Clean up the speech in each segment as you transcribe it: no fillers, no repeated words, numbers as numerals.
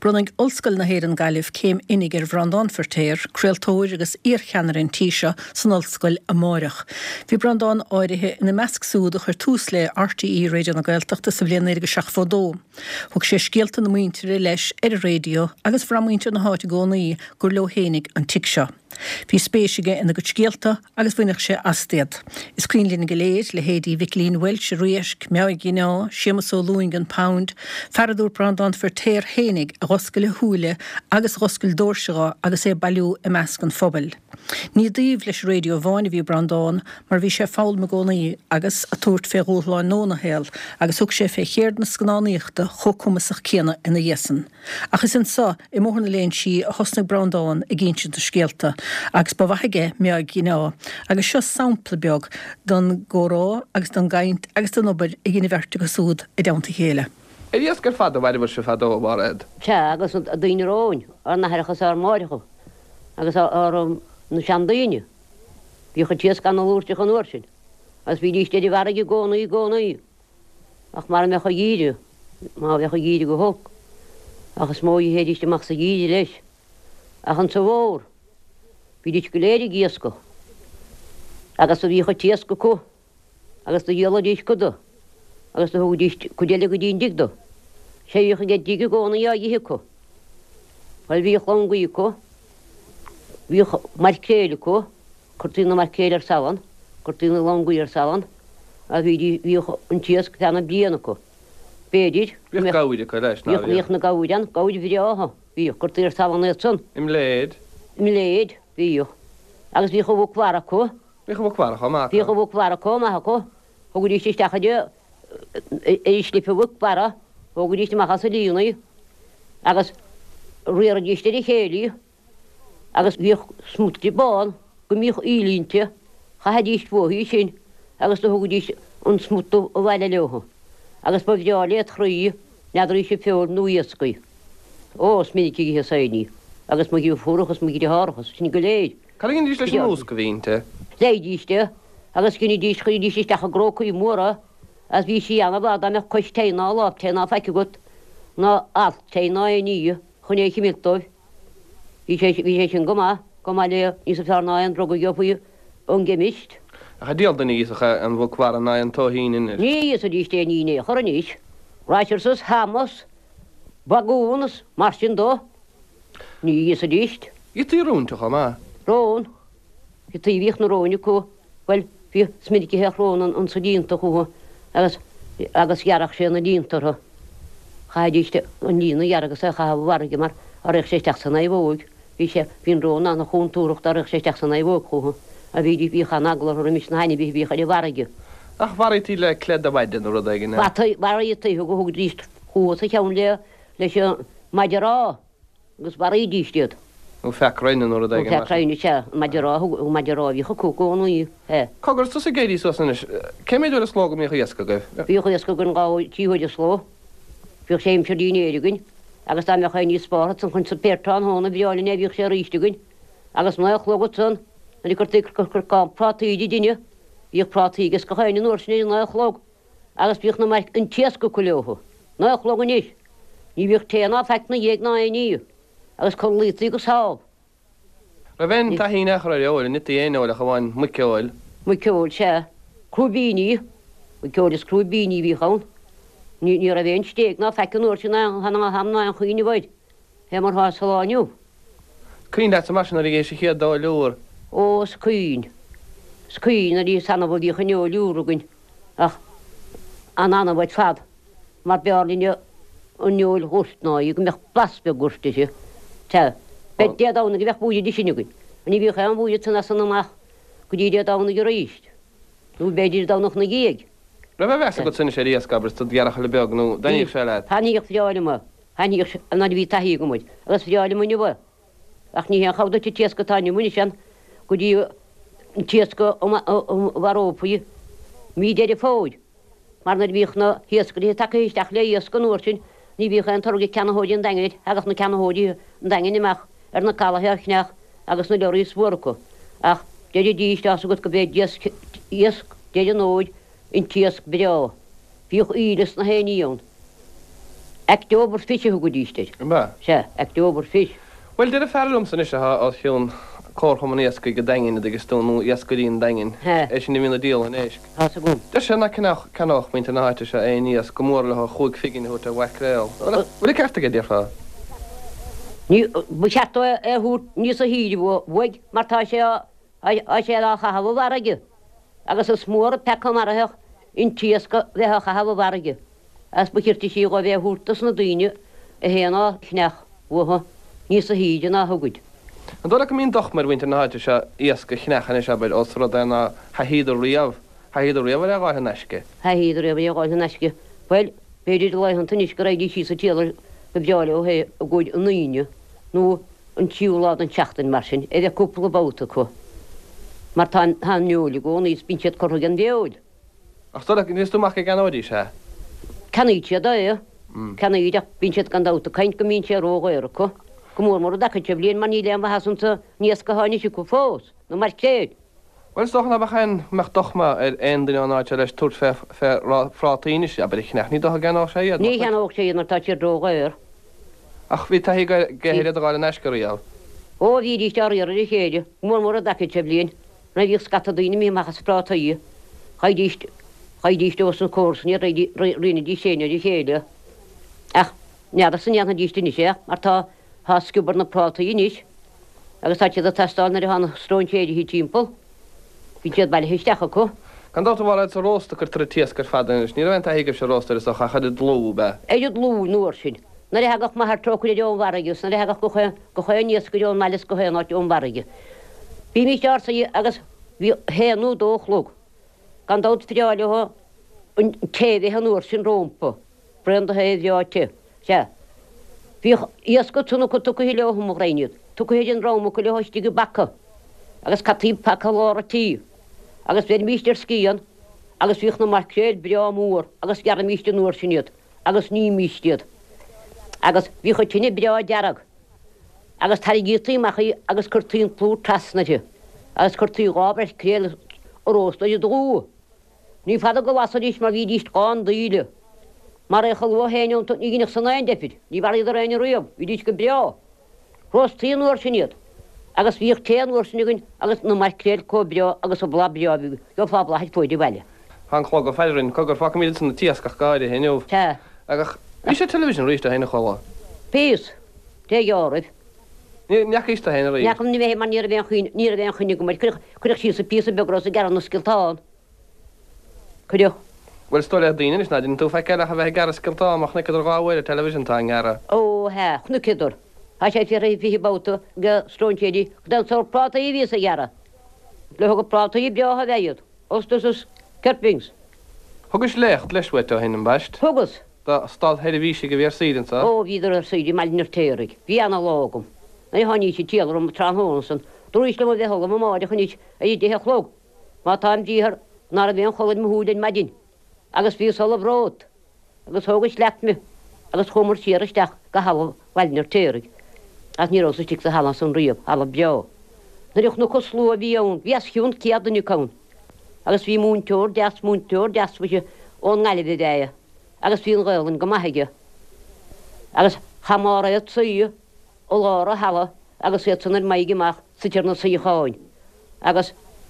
Brunnig olscoil na héireann Gaillimh céim inig ar bhrandán fortéir, creaaltóir agus iarcheanar an tíise san olscoil amárach. Bhí brandán áirithe ina measc súda chuir tús le RTE Radio na Gaeltachta sa bhliain 1972. Thug sé scialta na muintear leis ar a radio agus bhramuintear na háite gcónaí gur leohénig an tic seo. Bhí spéisige ina go scialta agus bhuineach sé astéad. Is cuinlín go léir le héadí Viclín Welsh, Riesc, Meawig Gíná, Seamus O'Luingan Pound, Faradúr brandán fortéir hénig a roscail le húile agus roscail dórsega agus é bailú i measc an phobal. Ní díomh leis radio bháinna bhí brandán, mar bhí sé fáil me gcónaí agus a túirt fé rúthláin nóna héal agus thug sé fé chéard na scanáníochta chocumasach céanna ina dhéasan. Achas in sa i mórna léon si a thosnigh brandán i gcinsin do scialta agus ba bhaige Meawig Gíná agus seo sampla beag don górá agus don gaint agus don obair i gine bherte go súd i dánta chéile. Ias gur fada bhaidir se fada bhharad. Se agus a daoine róin ar na herachas ar máiricha agus ar na sean daoine. Bhí chu tíos gan úirte an uirsin. As bhí díos déidir bharige gcónaí. Ach mar me chu gíide, má bheith chu gíide go thug. Agus móí héidiriste mach sa gíide leis. Ach an sa bhór. Bhí díos go léir giasco. Agus a bhí chu tíos go có. Agus do dhéala díos go do. Agus do thug díos go déile go dín dig do. Sé bhí chu get díige gcónaí a dhíthe có. Weil bhí chlangaí có. Bhí mar céile có. Cortína mar céile ar salan. Cortína langaí ar salan. A bhí an tíos go teanna bliana có. Béidir. Bhí gáide go leis ná. Bhí na gáidean, gáide bhí áha. Bhí cortí ar salan é son. Im léad. Im léad, bhí. Agus bhí chu bhcara có. Bhí chu bhcara má. Bhí chu bhcara có má có. Thug díos isteachide slipe bhcara. Thug díos má sa líonaí. Agus riar díiste í chéalaí. Agus bhí smútí bán go míoch ílínte. Cha díist bhí sin. Agus do thug díos an smútú a bhile leha. Agus ba bheála chraí neadrí sé feor nuascaí. Ó sminicí he saoní. Agus má gíh fórachas má gí hárachas, sin go léid. Caligin díos leis an mús go bhínte? Léidíiste, agus cinna díos chuí díos isteach a grócaí móra, as bhí sí anna bhd a me chuis téná láb téná feice gut ná alt téná é ní chun é chimiltóibh. Bhí sé sin gomá le níos fearná an droga giopaí an gemist. A díal den ísacha an bhcara ná an tóhíín in. Ní is a díos té ní chor níos. Ráitirsus, Hamas, bagúnas, mar sin dó. Ní is a díist. I tí rúntacha má? Rón. I tí bhíoch na róinine có, well, bhí sminici heach rón an sa dínta chuha, agus gearach sé na díntartha. Chaidíiste an dína gearagus a chahabhharige mar a réich sé teach sanna i bhóig. Bhí sé bhín róna na chúntúracht a réich sé teach sanna i bhóg chuha. A bhí bhí chanaglar ar a mis na haine bhí chaide bharige. Ach bharí tí le cled a bhaiden ar a daigine? Bharí tí go thug díist chuha sa cheann leis maidirrá, agus bharí díistead. Ó feic rainan ar a daigine? Feic rainan se maidirrá bhí chu cúcónaí. Cogur tus a géirí sosanis, céimiidir a slóga mí chu iasca goibh? Bhí chu iasca gon gáil tíhuiide sló. Bhíoh séim se díine éidegain, agus tá me chaid níos spárat san chun sa péirtán hóna bheála bhíoh sé ríistegain, agus ná chlógad san, na gur prátaíide duine, bhíoh prátaígus go chaine nuairsna ná chlóg, agus bhíoh na mar an tiasca go leocha. Ná chlógan níos. Ní bhíoh téana feic na dhéag ná níu, agus chun lítaí go sáb. Ra bhain tá híine ar eoil, nit éoil a chaháin muceoil. Muceoil se, crúbíní, muceoil is crúbíní bhí chaun. Ní a bhéon stéag ná feic an nuairsna hana hamna an chuoine bhaid. He mar há salániu. Cuoin dat sa mar sin a rigéis sé chéad dá leúr? Ó, scuoin. Scuoin a dí sanna bhd í chuneol leúragain. Ach, an anna bhaid fad. Mar bearlíne an neol gústná, í go meach blasbe gústa sé. Te, bed déadána go bheith búide dí sinnegain. A ní bhíoch an búide san asan amach go dí déadána go ríist. Nú beidir dánach na géag. Ra bheith veasa go sunna sé ríos gabras tú dearach le beag nó daíoh sé leid? Haníoch friáile má. Haníoch an na bhí taí go muid. Agus friáile muine bh. Ach ní an chawda tí tíasca táine muine sean go dí tíasca bharópaí mí déidir fóid. Mar na bhíoch na hiasca dí takeíisteach le hiasca nuairsin, ní bhíoch an torga ceanahóidí an daingeid, agus na ceanahóidí an daingeimach ar na calatheachneach agus na leirí sbórca. Ach déidir díiste as go bhéh hiasc déidir nóid in tíasc breá. Bhíoch íris na héíon. October fish who good easter. Ba. Se, October fish. Well, did a ferlum san is a hiún cóchamannéasca go dain agus stónú iascaín dain. É sin mí díal an éis. Has a gum. Tá sena canach muinte náte se é níos go mór le chuig figin út a weréil. Bhfuil ceasta go ddífa? Ní bu cheto hút níos a híidir bhig martá sé a sé a chahabh warige. Agus a smór a pecha martheach in tíasca bheith a chahabh warige. As buchirtí sí go bheith hútas na daine a héana chnech bhtha níos a híidir ná thuguid. An dóla go mín doch mar winter náte se iasca chnechan is abid os rud na haíidir riamh. Haíidir riamh a gáith neisce. Ha híidir a bheith gáil neisce. Well, beidir leihan tunis go raidí sí sa tíalar go bheála ó hé a gúid an naine nó an tíúlád an teachtain mar sin, é bheith cúpla báta chu. Mar tá neolaí go níos bísead cortha an bheáil. Ach dóla níos tú mac gan ódí se? Caníte da é? Caníideach bísead gan dáta caint go mín sé rógáir chu. Go mór a dacha blion man níle an hasúnta níos go háine si go fós, nó mar céad. Well, doch na bachan meach dochma ein den áte leis túr fé frátaíine sé, aber chnech ní do gan á sé. Ní chean óg sé nar tá sé rógáir. Ach bhí taí gehéad a gáil neiscaíal. Ó bhí dí tearí ar a chéide, mór a dacha blion, na bhíh scata daoine mí machchas prátaí. Chaidíiste os an cósní rinne dí séine dí chéile. Ach, neada san neanna díiste sé, mar tá hasciúbar na prátaí níos, agus tá a testáil na hána strón chéide hí timppel, hí siad bailile hiistecha chu. Gan dáta bhil a rósta gur tías gur fadan, ní bhaint hiigeh se rósta is a chachad lú be. Éiad lú nuair sin. Na hagach mar trochu deomhargus, na hagach go chuin níos go deon meis go héan áit omharige. Bhí mí tearsa agus bhí héanú dóchlóg. Gan dát triáile an téhí an nuair sin rómpa, brenda héadheáte. Se. Bhí íos go túna chu tucha leoham réinead, tucha héad an rámú go lehoistí go bacha, agus catí pacha lára tí, agus bhé míistear scían, agus bhíoch na marcéil breá mór, agus gar míiste nuair sinad, agus ní míistead. Agus bhí chu tinine breá dearag, agus tar gítaí machaí agus curtíín plú trasnaide, agus curtíí gábreis créal órósta i dú. Ní fada go wasadís mar bhí díist gáin daile. Mar é chalú héineún ní ginach san ein defid, ní bhar idir réine riamh, hí dís go breá. Rostíí nuair sinad, agus bhíoh téan nuair sinigin agus na marcréil có breá agus ó bla breá bhí, go fá blaid foiidir bhile. Han chlá go feidirinn cogur fa mí san na tíascach gáide héineh. Tá. Agach bhí sé television ríiste héna choá. Pís, té geáid. Neach ísta héna rí. Neacham ní bhéh man ní a bhéon chuine go mar chuireach sí sa pí a berás a gar na skiltáin. Chuideoch. Well, storia daine is na din tú fe ceile a bheith gar skiltá amach na idir gáhfuil a television tá gara. Ó he, chuna ciidir. Tá sé fi ré fi báta go strónchédí, den sá práta í ví a gara. Le go práta í beá a bhéiad, ostas Kerpings. Thugus lecht leisfuit a hinnom beist. Thugus. Tá stad heidir víise go bhíar sídan sa. Ó víidir ar síidir meilnar téirigh, bhí anna lágum. Na haní sé tíalar am tránhónsan, dúéis le bheith hogam máide chuníis a dí dethlóg. Má táim díthar nar a bhéon choid mhúdain madin. Agus bhí sola bhrót, agus thugus lecht me, agus chumar siaristeach go halah bhailnar téirigh. As ní rosa tí a hala san riamh, hala beá. Na rioch na coslú a bhíún, bhí hiún ciadanú cán. Agus bhí múnteúr, deasfuise ón gáileh déia. Agus bhíon gáilann go maithaige. Agus chamára a tsaí ó lára hala, agus étanar maigimeach sa tíar na saí cháin. Agus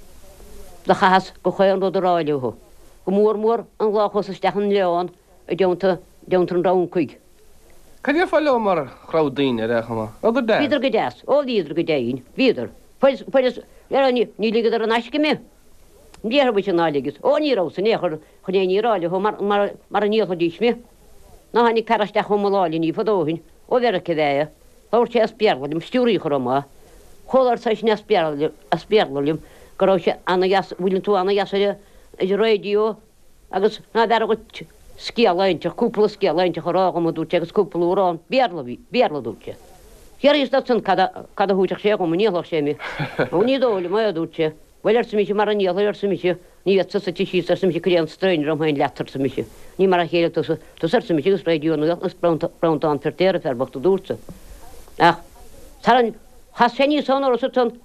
de chahas go chuan rud a ráileú. Go mór an gláchos stechan leán a deanta an ráncuig. Cadir fá le mar chrádaíine réchama. Idir dé? Víidir go deas, ó víidir go déin, víidir. Pues ní ligad ar an aisce mé. Níar bú an náligus, ó nírás néchar chuné níráile mar a nícha díis mé. Na hanig carasteach chomáláin ní fadóhin ó bhera cedéia, Táir sé aspearlalim stúí chorá. Cholar sa sin aspearlalim gorá sé bhfuiln tú anna jasaide idir réidió agus ná dar go scialainte, cúpla scialainte chorágam dúte agus cúplaúrán bearla dúte. Chear is dat san cad húteach sé go nílach sé mi. ó ní dóla mai a dúte. Bhfuil sa miise mar a níal sa miise, ní sa tí sa miise crían strain am hain letar sa miise. Ní mar a chéile tú sa miise gus réidiúna agus brownán fertéir ferbachta dúrsa. Ach, saran has féní son or sa tun.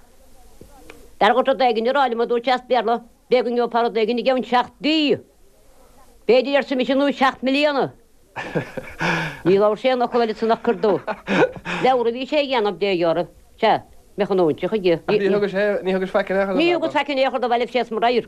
Dar go dagin ráile ma dú teast bearla, begin jo par dagin i gevn 7 dí. Beidir sa miise nú 7 millióna. Ní lá sé nach choile san nach chudó. Leabhar bhí sé dhéanamh déhearh se mechanóinte chu gé. Ní thugus feice Ní go fecin échar do bhile sé mar rair.